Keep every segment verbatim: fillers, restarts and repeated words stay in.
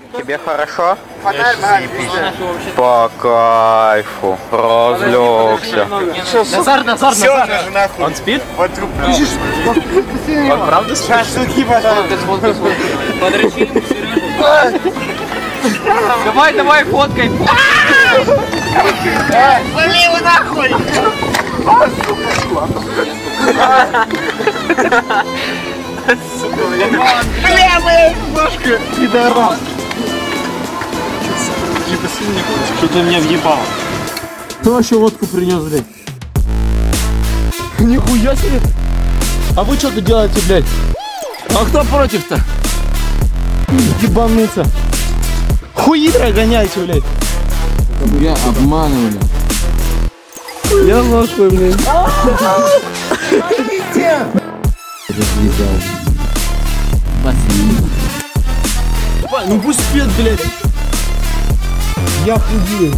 Тебе хорошо? По кайфу. Разлегся. Назар, Назар, Назар. нахуй. Он спит? Вот труп. Он правда спит? Шашлыки, пожалуйста. Подрочи ему, Сережа. Давай, давай, фоткай. Вали его нахуй! Бля, моя ножка! Пидорас! Что ты меня въебал? Кто вообще водку принес, блядь? Нихуя себе! А вы что-то делаете, блядь? А кто против-то? Ебануться! Хуидра гоняйте, блядь! Я обманывали. Я нахуй, блядь! Ну пусть спит, блядь! Я худею!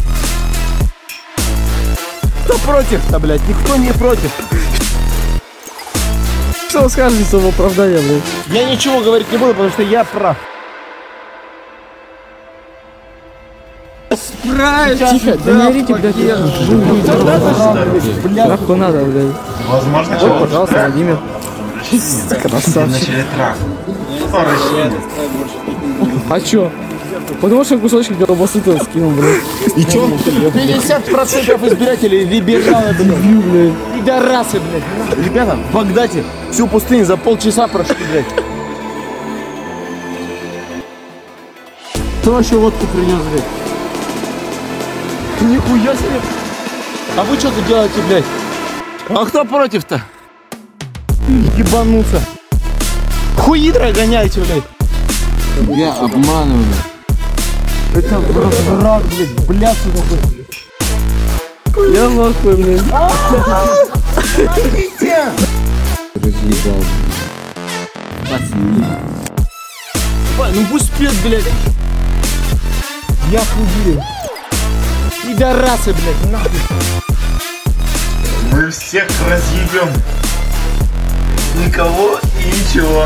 Кто против-то, блядь? Никто не против! Что вы скажете в оправдание, блядь? Я ничего говорить не буду, потому что я прав. Тихо, да не орите, блядь, я блядь, нахуй надо, блядь. Возможно, Вот, пожалуйста, Владимир. Красавчик. А чё? Потому что кусочек колбасы то скинул, блядь. И чё? пятьдесят процентов избирателей либералы, блядь. Пидорасы, блядь. Ребята, в Багдаде всю пустыню за полчаса прошли, блядь. Кто вообще водку принес, блядь? Нихуя себе! А вы что-то делаете, блядь? А кто против-то? Ебануться! Хуидра гоняйте, блядь! Я обманывали. Это враг, блядь, блясу такой! Я нахуй, блядь! Разъебал. Ну пусть спит, блядь! Я худею! Пидорасы, блядь, нахуй! мы всех разъебем. Никого и ничего.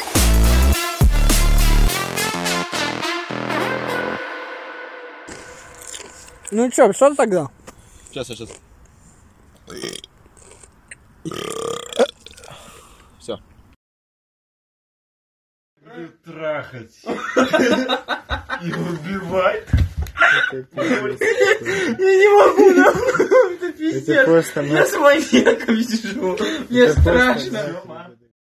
Ну чё, что тогда? Сейчас, сейчас. Все. Трахать. И убивать. Я не могу, нахуй. Это пиздец. Я с маньяком сижу. Мне страшно.